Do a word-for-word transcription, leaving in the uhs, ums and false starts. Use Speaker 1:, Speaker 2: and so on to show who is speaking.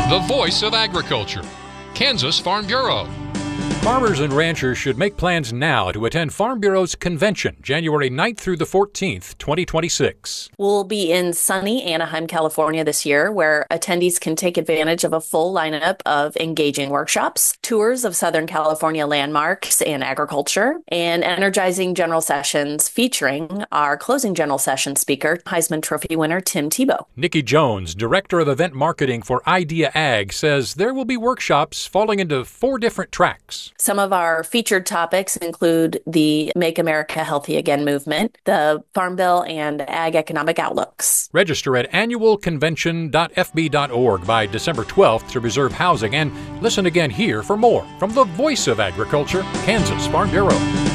Speaker 1: the voice of agriculture, Kansas Farm Bureau.
Speaker 2: Farmers and ranchers should make plans now to attend Farm Bureau's convention, January ninth through the fourteenth, twenty twenty-six.
Speaker 3: We'll be in sunny Anaheim, California this year, where attendees can take advantage of a full lineup of engaging workshops, tours of Southern California landmarks and agriculture, and energizing general sessions featuring our closing general session speaker, Heisman Trophy winner Tim Tebow.
Speaker 2: Nikki Jones, Director of Event Marketing for Idea Ag, says there will be workshops falling into four different tracks.
Speaker 3: Some of our featured topics include the Make America Healthy Again movement, the Farm Bill, and ag economic outlooks.
Speaker 2: Register at annual convention dot f b dot org by December twelfth to reserve housing, and listen again here for more from the voice of agriculture, Kansas Farm Bureau.